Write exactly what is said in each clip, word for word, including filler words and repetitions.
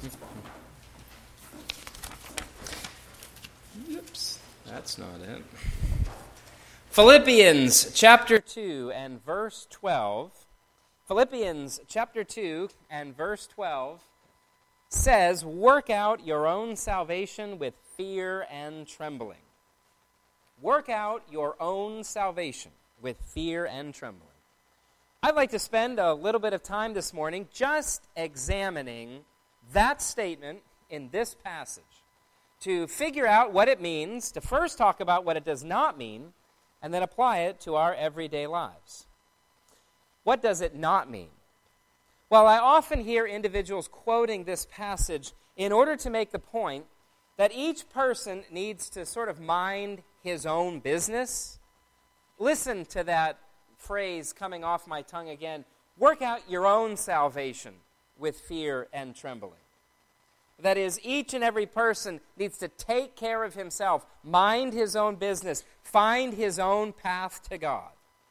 Oops, that's not it. Philippians chapter two and verse twelve. Philippians chapter two and verse twelve says, "Work out your own salvation with fear and trembling." Work out your own salvation with fear and trembling. I'd like to spend a little bit of time this morning just examining that statement in this passage to figure out what it means, to first talk about what it does not mean, and then apply it to our everyday lives. What does it not mean? Well, I often hear individuals quoting this passage in order to make the point that each person needs to sort of mind his own business. Listen to that phrase coming off my tongue again. Work out your own salvation with fear and trembling. That is, each and every person needs to take care of himself, mind his own business, find his own path to God.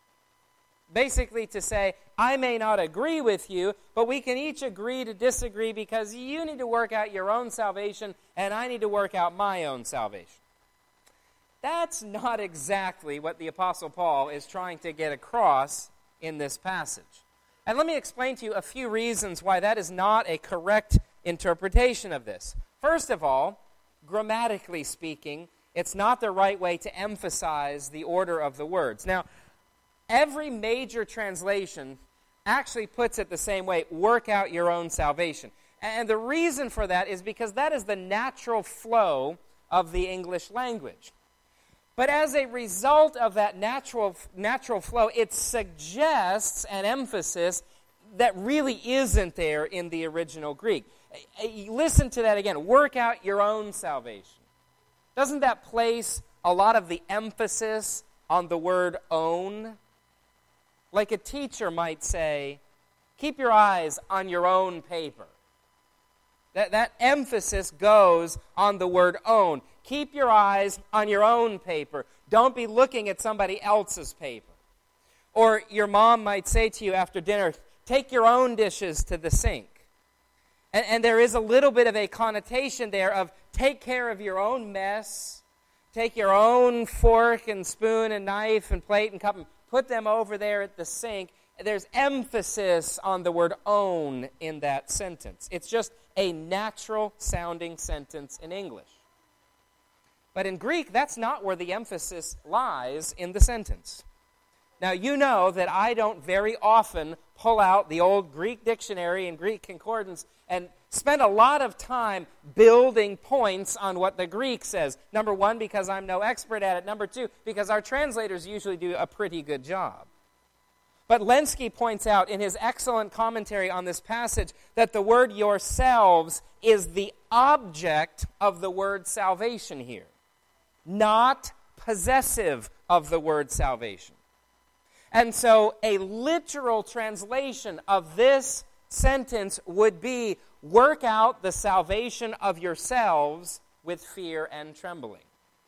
Basically to say, I may not agree with you, but we can each agree to disagree because you need to work out your own salvation and I need to work out my own salvation. That's not exactly what the Apostle Paul is trying to get across in this passage. And let me explain to you a few reasons why that is not a correct interpretation of this. First of all, grammatically speaking, it's not the right way to emphasize the order of the words. Now, every major translation actually puts it the same way, work out your own salvation. And the reason for that is because that is the natural flow of the English language. But as a result of that natural, natural flow, it suggests an emphasis that really isn't there in the original Greek. Listen to that again. Work out your own salvation. Doesn't that place a lot of the emphasis on the word own? Like a teacher might say, keep your eyes on your own paper. That, that emphasis goes on the word own. Keep your eyes on your own paper. Don't be looking at somebody else's paper. Or your mom might say to you after dinner, take your own dishes to the sink. And, and there is a little bit of a connotation there of take care of your own mess, take your own fork and spoon and knife and plate and cup and put them over there at the sink. There's emphasis on the word own in that sentence. It's just a natural-sounding sentence in English. But in Greek, that's not where the emphasis lies in the sentence. Now, you know that I don't very often pull out the old Greek dictionary and Greek concordance and spend a lot of time building points on what the Greek says. Number one, because I'm no expert at it. Number two, because our translators usually do a pretty good job. But Lenski points out in his excellent commentary on this passage that the word yourselves is the object of the word salvation here, not possessive of the word salvation. And so a literal translation of this sentence would be, work out the salvation of yourselves with fear and trembling.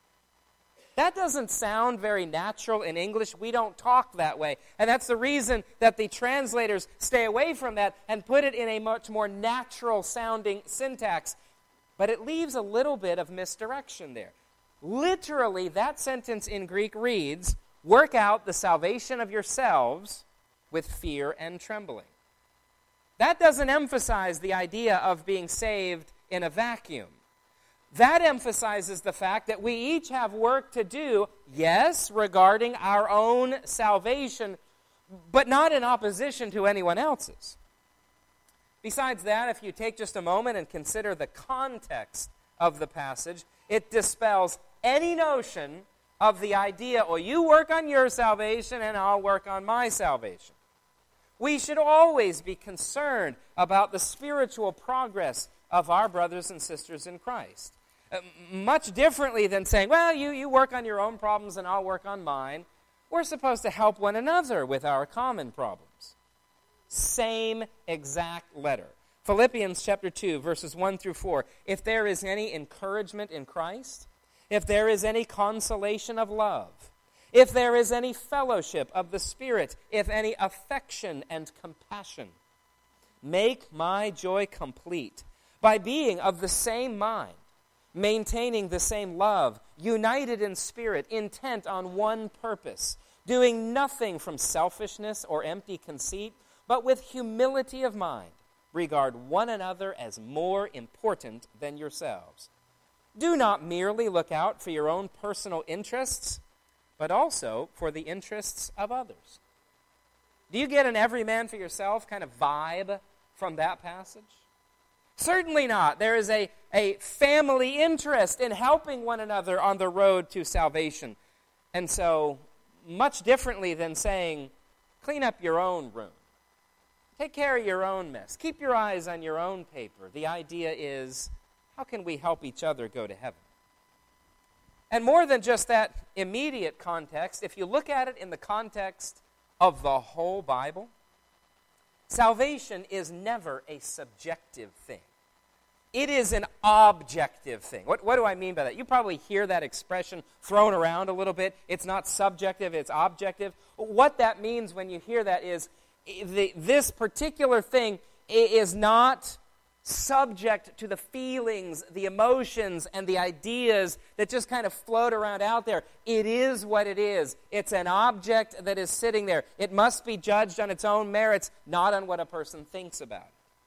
That doesn't sound very natural in English. We don't talk that way. And that's the reason that the translators stay away from that and put it in a much more natural-sounding syntax. But it leaves a little bit of misdirection there. Literally, that sentence in Greek reads, work out the salvation of yourselves with fear and trembling. That doesn't emphasize the idea of being saved in a vacuum. That emphasizes the fact that we each have work to do, yes, regarding our own salvation, but not in opposition to anyone else's. Besides that, if you take just a moment and consider the context of the passage, it dispels any notion of the idea, well, you work on your salvation and I'll work on my salvation. We should always be concerned about the spiritual progress of our brothers and sisters in Christ. Uh, much differently than saying, well, you, you work on your own problems and I'll work on mine. We're supposed to help one another with our common problems. Same exact letter. Philippians chapter two, verses one through four. If there is any encouragement in Christ, if there is any consolation of love, if there is any fellowship of the Spirit, if any affection and compassion, make my joy complete by being of the same mind, maintaining the same love, united in spirit, intent on one purpose, doing nothing from selfishness or empty conceit, but with humility of mind, regard one another as more important than yourselves. Do not merely look out for your own personal interests, but also for the interests of others. Do you get an every man for yourself kind of vibe from that passage? Certainly not. There is a, a family interest in helping one another on the road to salvation. And so, much differently than saying, clean up your own room. Take care of your own mess. Keep your eyes on your own paper. The idea is, how can we help each other go to heaven? And more than just that immediate context, if you look at it in the context of the whole Bible, salvation is never a subjective thing. It is an objective thing. What, what do I mean by that? You probably hear that expression thrown around a little bit. It's not subjective, it's objective. What that means when you hear that is the, this particular thing is not subject to the feelings, the emotions, and the ideas that just kind of float around out there. It is what it is. It's an object that is sitting there. It must be judged on its own merits, not on what a person thinks about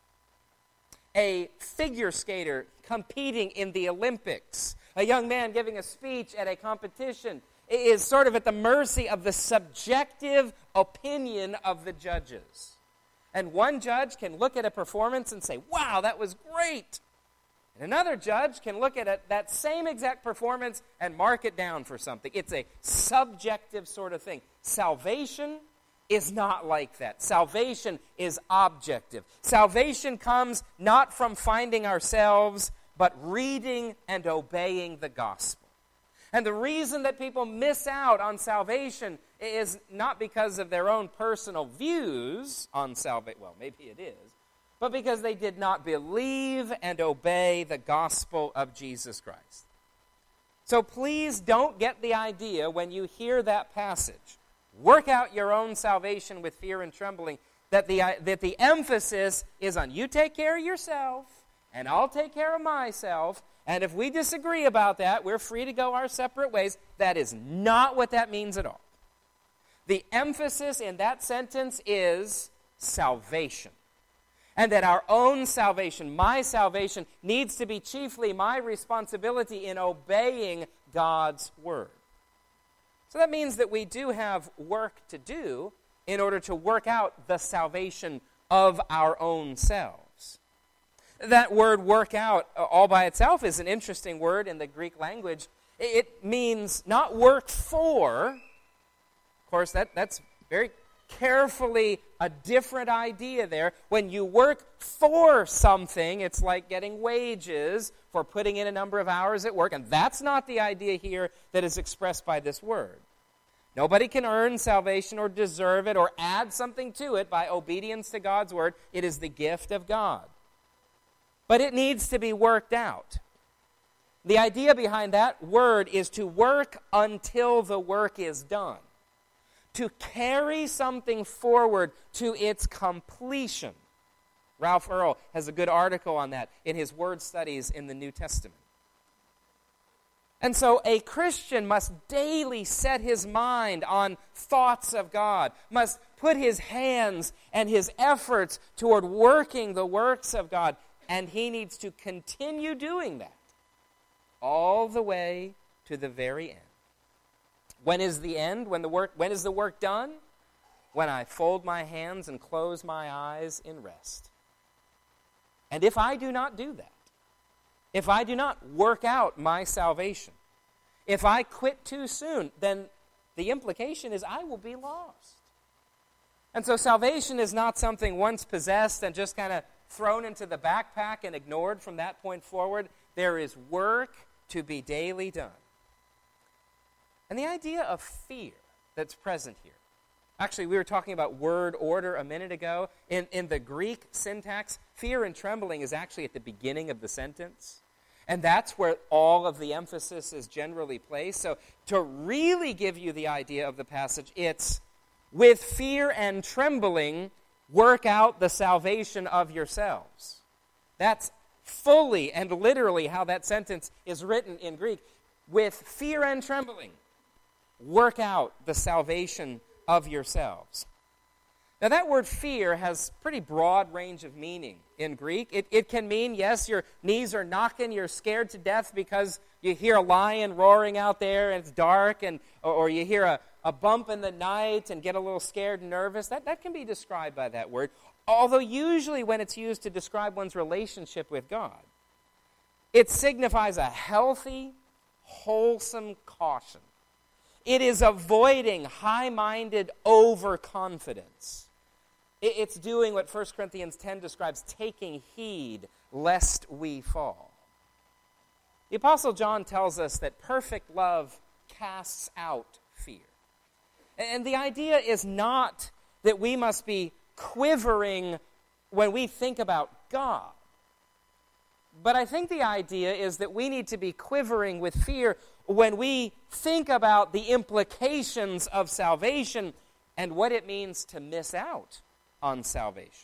it. A figure skater competing in the Olympics, a young man giving a speech at a competition, is sort of at the mercy of the subjective opinion of the judges. And one judge can look at a performance and say, wow, that was great. And another judge can look at it, that same exact performance and mark it down for something. It's a subjective sort of thing. Salvation is not like that. Salvation is objective. Salvation comes not from finding ourselves, but reading and obeying the gospel. And the reason that people miss out on salvation is not because of their own personal views on salvation. Well, maybe it is. But because they did not believe and obey the gospel of Jesus Christ. So please don't get the idea when you hear that passage, work out your own salvation with fear and trembling, that the, that the emphasis is on you take care of yourself, and I'll take care of myself. And if we disagree about that, we're free to go our separate ways. That is not what that means at all. The emphasis in that sentence is salvation. And that our own salvation, my salvation, needs to be chiefly my responsibility in obeying God's word. So that means that we do have work to do in order to work out the salvation of our own selves. That word work out all by itself is an interesting word in the Greek language. It means not work for. Of course, that, that's very carefully a different idea there. When you work for something, it's like getting wages for putting in a number of hours at work. And that's not the idea here that is expressed by this word. Nobody can earn salvation or deserve it or add something to it by obedience to God's word. It is the gift of God. But it needs to be worked out. The idea behind that word is to work until the work is done. To carry something forward to its completion. Ralph Earl has a good article on that in his word studies in the New Testament. And so a Christian must daily set his mind on thoughts of God, must put his hands and his efforts toward working the works of God. And he needs to continue doing that all the way to the very end. When is the end? When the work when is the work done? When I fold my hands and close my eyes in rest. And if I do not do that, if I do not work out my salvation, if I quit too soon, then the implication is I will be lost. And so salvation is not something once possessed and just kind of thrown into the backpack and ignored from that point forward. There is work to be daily done. And the idea of fear that's present here. Actually, we were talking about word order a minute ago. In, in the Greek syntax, fear and trembling is actually at the beginning of the sentence. And that's where all of the emphasis is generally placed. So to really give you the idea of the passage, it's with fear and trembling, work out the salvation of yourselves. That's fully and literally how that sentence is written in Greek. With fear and trembling, work out the salvation of yourselves. Now that word fear has pretty broad range of meaning in Greek. It, it can mean, yes, your knees are knocking, you're scared to death because you hear a lion roaring out there and it's dark, and or, or you hear a, a bump in the night and get a little scared and nervous. That, that can be described by that word, although usually when it's used to describe one's relationship with God, it signifies a healthy, wholesome caution. It is avoiding high-minded overconfidence. It's doing what First Corinthians ten describes, taking heed lest we fall. The Apostle John tells us that perfect love casts out fear. And the idea is not that we must be quivering when we think about God. But I think the idea is that we need to be quivering with fear when we think about the implications of salvation and what it means to miss out on salvation.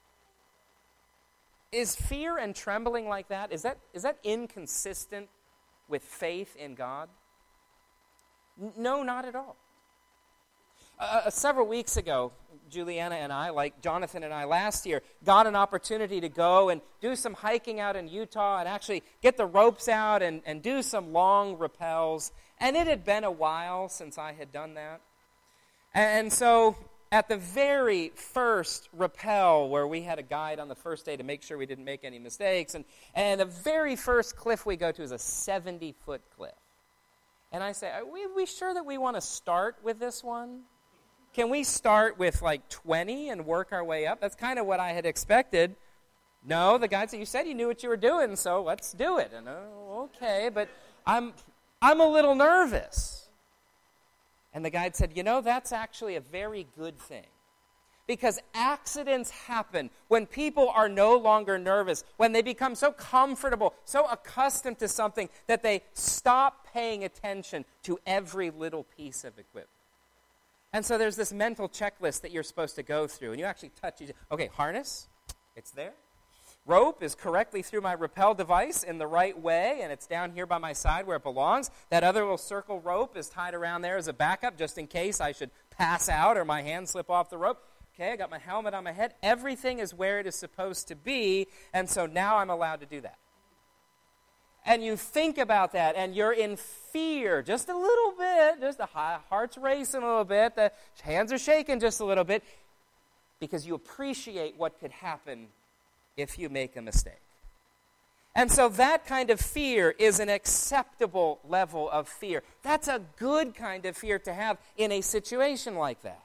Is fear and trembling like that, is that, is that inconsistent with faith in God? N- no, not at all. Uh, several weeks ago, Juliana and I, like Jonathan and I last year, got an opportunity to go and do some hiking out in Utah and actually get the ropes out and, and do some long rappels. And it had been a while since I had done that. And so at the very first rappel, where we had a guide on the first day to make sure we didn't make any mistakes, and, and the very first cliff we go to is a seventy-foot cliff. And I say, are we, are we sure that we want to start with this one? Can we start with like twenty and work our way up? That's kind of what I had expected. No, the guide said, you said you knew what you were doing, so let's do it. And oh, okay, but I'm I'm a little nervous. And the guide said, you know, that's actually a very good thing. Because accidents happen when people are no longer nervous, when they become so comfortable, so accustomed to something that they stop paying attention to every little piece of equipment. And so there's this mental checklist that you're supposed to go through, and you actually touch it. Okay, harness, it's there. Rope is correctly through my rappel device in the right way, and it's down here by my side where it belongs. That other little circle rope is tied around there as a backup, just in case I should pass out or my hand slip off the rope. Okay, I got my helmet on my head. Everything is where it is supposed to be, and so now I'm allowed to do that. And you think about that, and you're in fear just a little bit, just the heart's racing a little bit, the hands are shaking just a little bit, because you appreciate what could happen if you make a mistake. And so that kind of fear is an acceptable level of fear. That's a good kind of fear to have in a situation like that.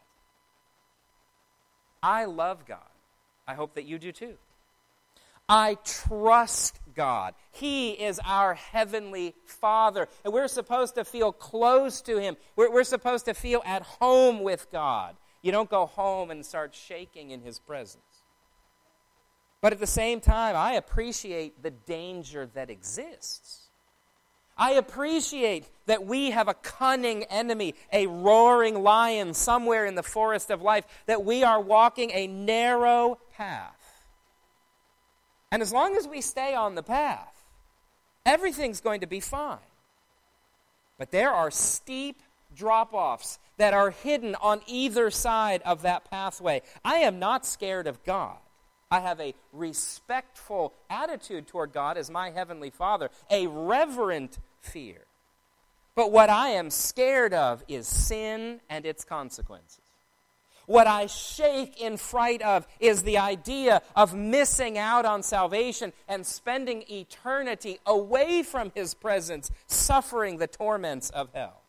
I love God. I hope that you do too. I trust God. He is our heavenly Father. And we're supposed to feel close to Him. We're, we're supposed to feel at home with God. You don't go home and start shaking in His presence. But at the same time, I appreciate the danger that exists. I appreciate that we have a cunning enemy, a roaring lion somewhere in the forest of life, that we are walking a narrow path. And as long as we stay on the path, everything's going to be fine. But there are steep drop-offs that are hidden on either side of that pathway. I am not scared of God. I have a respectful attitude toward God as my heavenly Father, a reverent fear. But what I am scared of is sin and its consequences. What I shake in fright of is the idea of missing out on salvation and spending eternity away from His presence, suffering the torments of hell.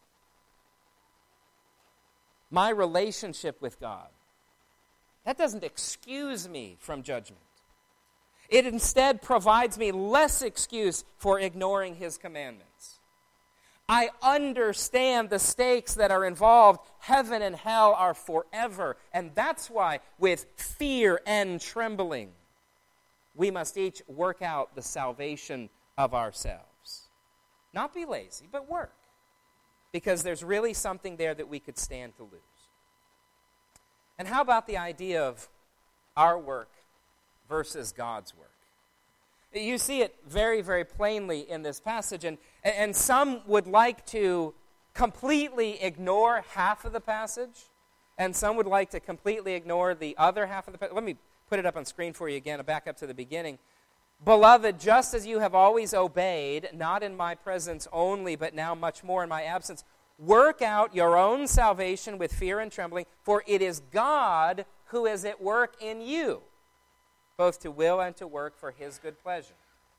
My relationship with God, that doesn't excuse me from judgment. It instead provides me less excuse for ignoring His commandments. I understand the stakes that are involved. Heaven and hell are forever. And that's why, with fear and trembling, we must each work out the salvation of ourselves. Not be lazy, but work. Because there's really something there that we could stand to lose. And how about the idea of our work versus God's work? You see it very, very plainly in this passage, and, and some would like to completely ignore half of the passage, and some would like to completely ignore the other half of the passage. Let me put it up on screen for you again, and back up to the beginning. Beloved, just as you have always obeyed, not in my presence only, but now much more in my absence, work out your own salvation with fear and trembling, for it is God who is at work in you, both to will and to work for his good pleasure.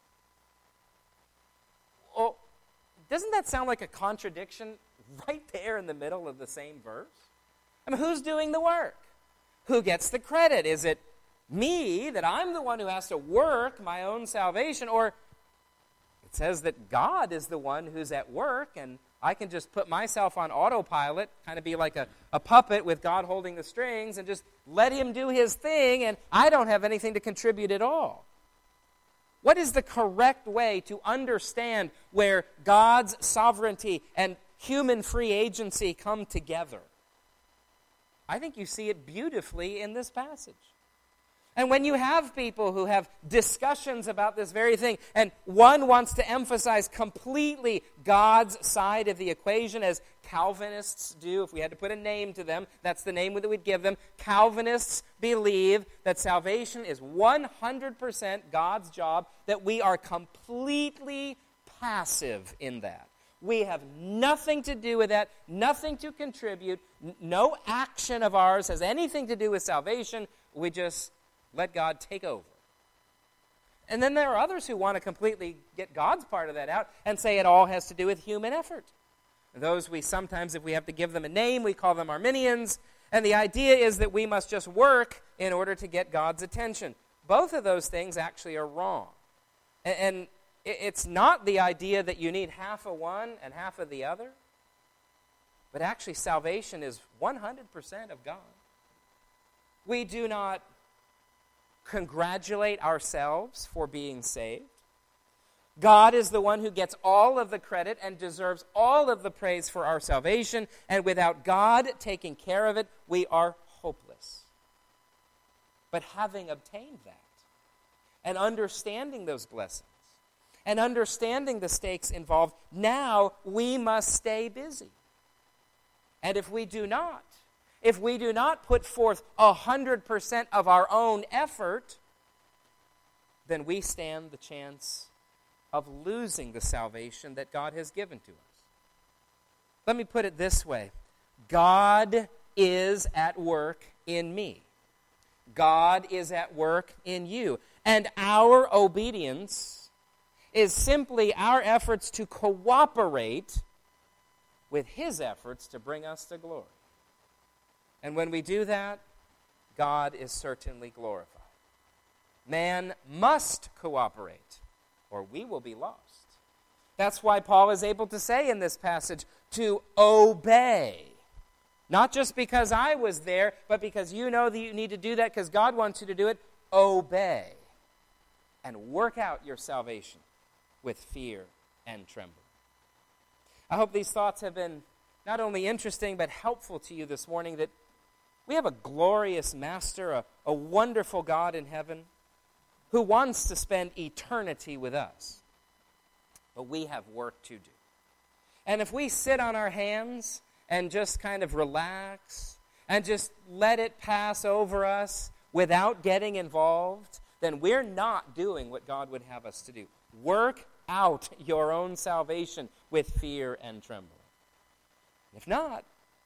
Well, doesn't that sound like a contradiction right there in the middle of the same verse? I mean, who's doing the work? Who gets the credit? Is it me, that I'm the one who has to work my own salvation? Or it says that God is the one who's at work, and I can just put myself on autopilot, kind of be like a, a puppet with God holding the strings, and just let him do his thing, and I don't have anything to contribute at all. What is the correct way to understand where God's sovereignty and human free agency come together? I think you see it beautifully in this passage. And when you have people who have discussions about this very thing, and one wants to emphasize completely God's side of the equation, as Calvinists do, if we had to put a name to them, that's the name that we'd give them. Calvinists believe that salvation is one hundred percent God's job, that we are completely passive in that. We have nothing to do with that, nothing to contribute, no action of ours has anything to do with salvation. We just let God take over. And then there are others who want to completely get God's part of that out and say it all has to do with human effort. Those we sometimes, if we have to give them a name, we call them Arminians. And the idea is that we must just work in order to get God's attention. Both of those things actually are wrong. And it's not the idea that you need half of one and half of the other. But actually salvation is one hundred percent of God. We do not congratulate ourselves for being saved. God is the one who gets all of the credit and deserves all of the praise for our salvation, and without God taking care of it, we are hopeless. But having obtained that, and understanding those blessings, and understanding the stakes involved, now we must stay busy. And if we do not, If we do not put forth one hundred percent of our own effort, then we stand the chance of losing the salvation that God has given to us. Let me put it this way. God is at work in me. God is at work in you. And our obedience is simply our efforts to cooperate with his efforts to bring us to glory. And when we do that, God is certainly glorified. Man must cooperate, or we will be lost. That's why Paul is able to say in this passage, to obey. Not just because I was there, but because you know that you need to do that because God wants you to do it. Obey. And work out your salvation with fear and trembling. I hope these thoughts have been not only interesting, but helpful to you this morning, that we have a glorious Master, a, a wonderful God in heaven, who wants to spend eternity with us. But we have work to do. And if we sit on our hands and just kind of relax and just let it pass over us without getting involved, then we're not doing what God would have us to do. Work out your own salvation with fear and trembling. If not,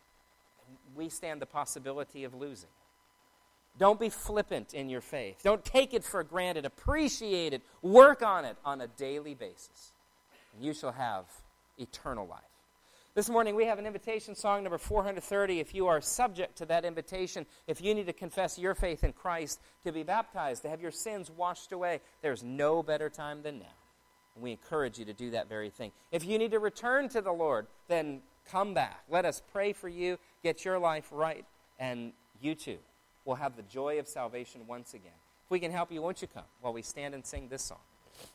we stand the possibility of losing. Don't be flippant in your faith. Don't take it for granted. Appreciate it. Work on it on a daily basis. And you shall have eternal life. This morning we have an invitation song, number four hundred thirty. If you are subject to that invitation, if you need to confess your faith in Christ, to be baptized, to have your sins washed away, there's no better time than now. And we encourage you to do that very thing. If you need to return to the Lord, then come back. Let us pray for you, get your life right, and you too will have the joy of salvation once again. If we can help you, won't you come while we stand and sing this song?